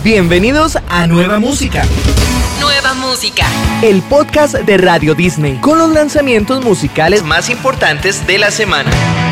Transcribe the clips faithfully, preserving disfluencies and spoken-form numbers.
Bienvenidos a Nueva Música. Nueva Música. El podcast de Radio Disney con los lanzamientos musicales más importantes de la semana.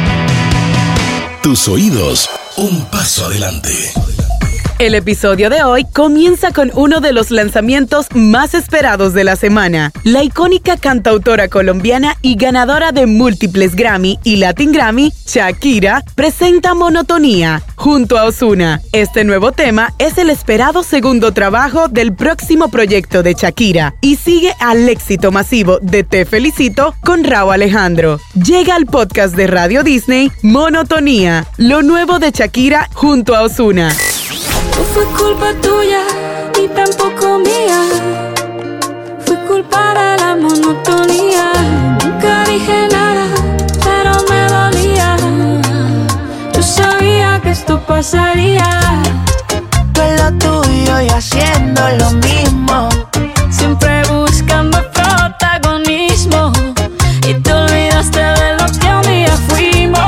Tus oídos, un paso adelante. El episodio de hoy comienza con uno de los lanzamientos más esperados de la semana. La icónica cantautora colombiana y ganadora de múltiples Grammy y Latin Grammy, Shakira, presenta Monotonía junto a Ozuna. Este nuevo tema es el esperado segundo trabajo del próximo proyecto de Shakira y sigue al éxito masivo de Te Felicito con Rauw Alejandro. Llega al podcast de Radio Disney Monotonía, lo nuevo de Shakira junto a Ozuna. No fue culpa tuya y tampoco mía. Fue culpa de la monotonía. Nunca dije nada, pero me dolía. Yo sabía que esto pasaría. Tú en lo tuyo y haciendo lo mismo. Siempre buscando protagonismo. Y te olvidaste de lo que un día fuimos.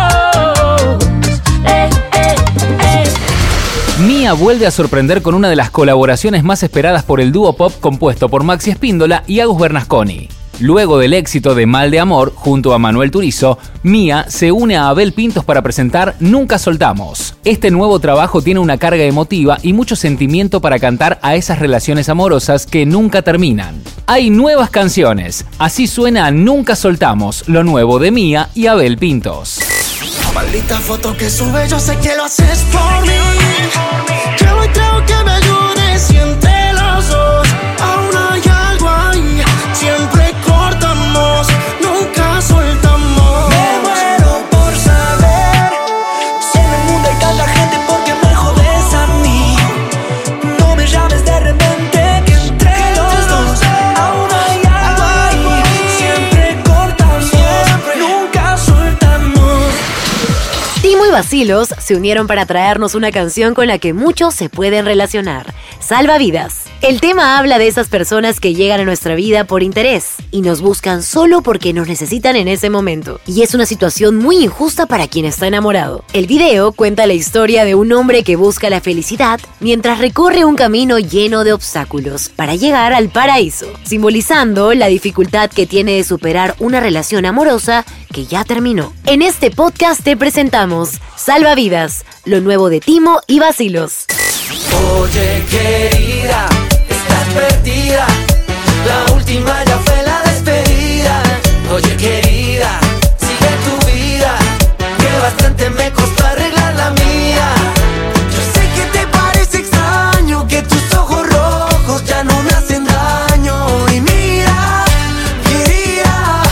Eh, eh, eh. Mía vuelve a sorprender con una de las colaboraciones más esperadas por el dúo pop compuesto por Maxi Espíndola y Agus Bernasconi. Luego del éxito de Mal de Amor, junto a Manuel Turizo, Mía se une a Abel Pintos para presentar Nunca Soltamos. Este nuevo trabajo tiene una carga emotiva y mucho sentimiento para cantar a esas relaciones amorosas que nunca terminan. Hay nuevas canciones, así suena Nunca Soltamos, lo nuevo de Mía y Abel Pintos. Maldita foto que sube, yo sé que lo haces por mí. Llevo y traigo que me ayudes y entre los dos aún hay algo ahí. Siempre cortamos, nunca soltamos. Me muero por saber si en el mundo hay tanta gente, porque me jodes a mí. No me llames de repente, que entre los dos aún hay algo ahí. Siempre cortamos, nunca soltamos. Timo y Bacilos se unieron para traernos una canción con la que muchos se pueden relacionar, Salvavidas. El tema habla de esas personas que llegan a nuestra vida por interés y nos buscan solo porque nos necesitan en ese momento. Y es una situación muy injusta para quien está enamorado. El video cuenta la historia de un hombre que busca la felicidad mientras recorre un camino lleno de obstáculos para llegar al paraíso, simbolizando la dificultad que tiene de superar una relación amorosa que ya terminó. En este podcast te presentamos Salvavidas, lo nuevo de Timo y Bacilos. Oye querida, estás perdida. La última ya fue la despedida. Oye querida, sigue tu vida, que bastante me costó arreglar la mía. Yo sé que te parece extraño que tus ojos rojos ya no me hacen daño. Y mira, querida,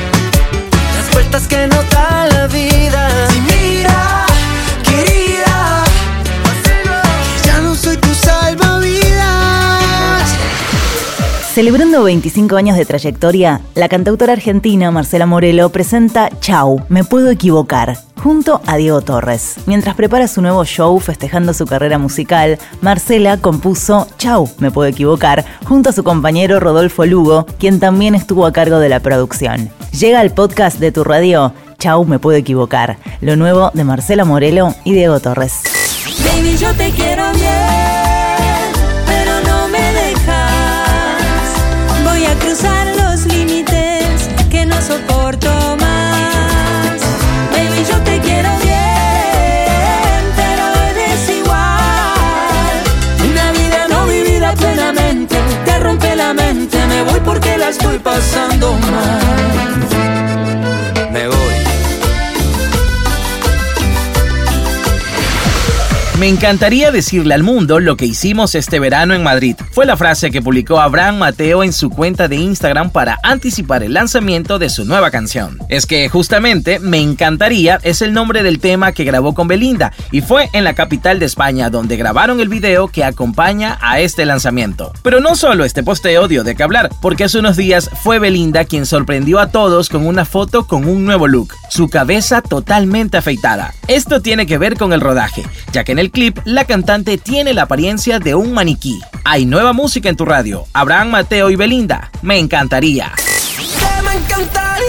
las vueltas que no da la vida. Y mira, querida, que ya no soy tu salvavidas. Celebrando veinticinco años de trayectoria, la cantautora argentina Marcela Morelo presenta Chau, me puedo equivocar, junto a Diego Torres. Mientras prepara su nuevo show festejando su carrera musical, Marcela compuso Chau, me puedo equivocar, junto a su compañero Rodolfo Lugo, quien también estuvo a cargo de la producción. Llega al podcast de tu radio, Chau, me puedo equivocar, lo nuevo de Marcela Morelo y Diego Torres. Baby, yo te quiero bien, pero no me dejas. Voy a cruzar los límites que no soporto más. Baby, yo te quiero bien, pero eres igual. Una vida no vivida plenamente te rompe la mente. Me voy porque la estoy pasando mal. Me voy. Me encantaría decirle al mundo lo que hicimos este verano en Madrid. Fue la frase que publicó Abraham Mateo en su cuenta de Instagram para anticipar el lanzamiento de su nueva canción. Es que justamente Me encantaría es el nombre del tema que grabó con Belinda y fue en la capital de España donde grabaron el video que acompaña a este lanzamiento. Pero no solo este posteo dio de qué hablar, porque hace unos días fue Belinda quien sorprendió a todos con una foto con un nuevo look, su cabeza totalmente afeitada. Esto tiene que ver con el rodaje, ya que en el clip, la cantante tiene la apariencia de un maniquí. Hay nueva música en tu radio. Abraham Mateo y Belinda. Me encantaría. Que me encantaría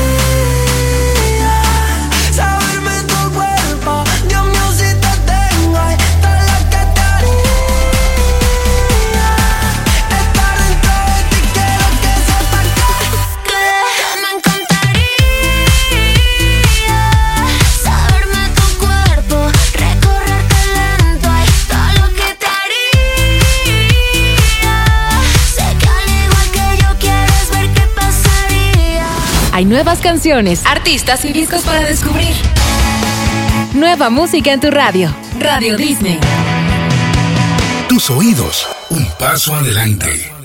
saberme tu cuerpo. Dios mío, si te tengo, esta es la que te haría. Hay nuevas canciones, artistas y discos para descubrir. Nueva música en tu radio. Radio Disney. Tus oídos, un paso adelante.